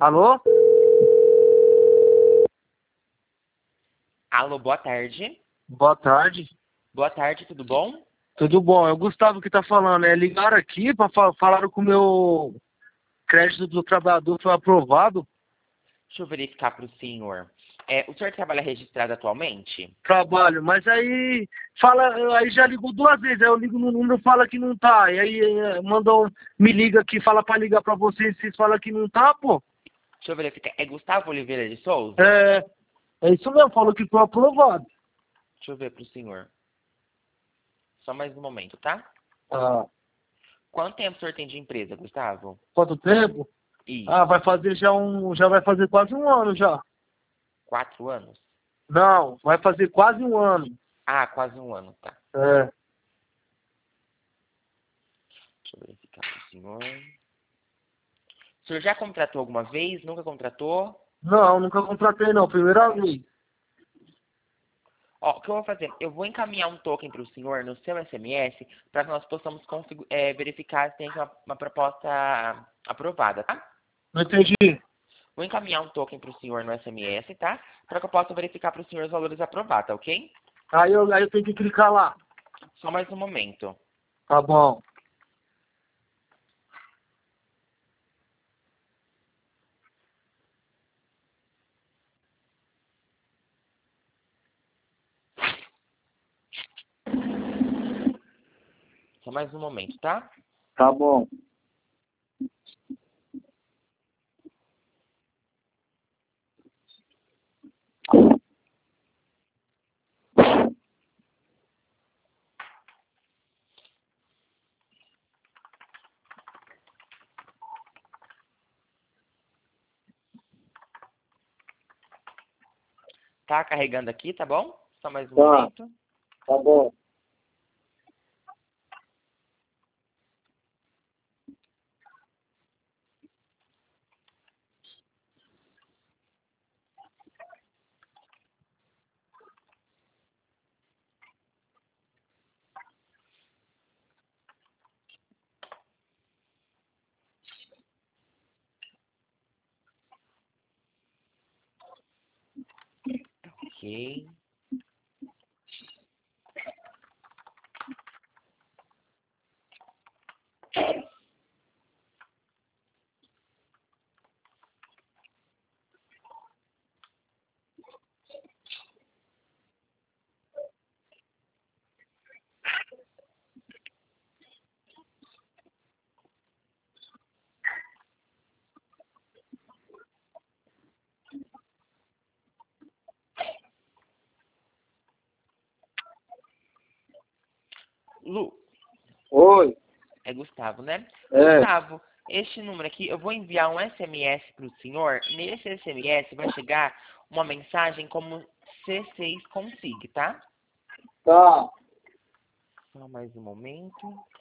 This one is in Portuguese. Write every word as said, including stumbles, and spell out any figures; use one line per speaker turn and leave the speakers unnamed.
Alô?
Alô, boa tarde.
Boa tarde.
Boa tarde, tudo bom?
Tudo bom? É o Gustavo que tá falando. É, ligaram aqui para fa falaram que o meu crédito do trabalhador foi aprovado.
Deixa eu verificar para o senhor. É, o senhor trabalha registrado atualmente?
Trabalho, mas aí fala, aí já ligou duas vezes, aí eu ligo no número, fala que não tá. E aí é, mandou, me liga aqui, fala para ligar para vocês, vocês falam que não tá, pô.
Deixa eu verificar. É Gustavo Oliveira de Souza?
É, é isso mesmo, falou que foi aprovado.
Deixa eu ver para o senhor. Só mais um momento, tá?
Ah,
Quanto tempo o senhor tem de empresa, Gustavo?
quanto tempo? Ah, vai
Isso.
fazer já um, já vai fazer quase um ano já.
Quatro anos?
Não, vai fazer quase um ano.
Ah, quase um ano, tá.
É.
Deixa eu verificar para o senhor. O senhor já contratou alguma vez? Nunca contratou?
Não, nunca contratei não, primeira vez.
Ó, o que eu vou fazer? Eu vou encaminhar um token para o senhor no seu S M S para que nós possamos consigu- é, verificar se tem uma, uma proposta aprovada, tá?
Não entendi.
Vou encaminhar um token para o senhor no S M S, tá? Para que eu possa verificar para o senhor os valores aprovados, tá ok?
Aí eu, aí eu tenho que clicar lá.
Só mais um momento.
Tá bom.
Só mais um momento, tá?
Tá bom.
Tá carregando aqui, tá bom? Só mais um
Tá,
momento.
tá bom.
Ok. Lu,
Oi.
é Gustavo, né?
É.
Gustavo, este número aqui, eu vou enviar um S M S para o senhor. Nesse S M S vai chegar uma mensagem como C seis Consig, tá?
Tá.
Só mais um momento.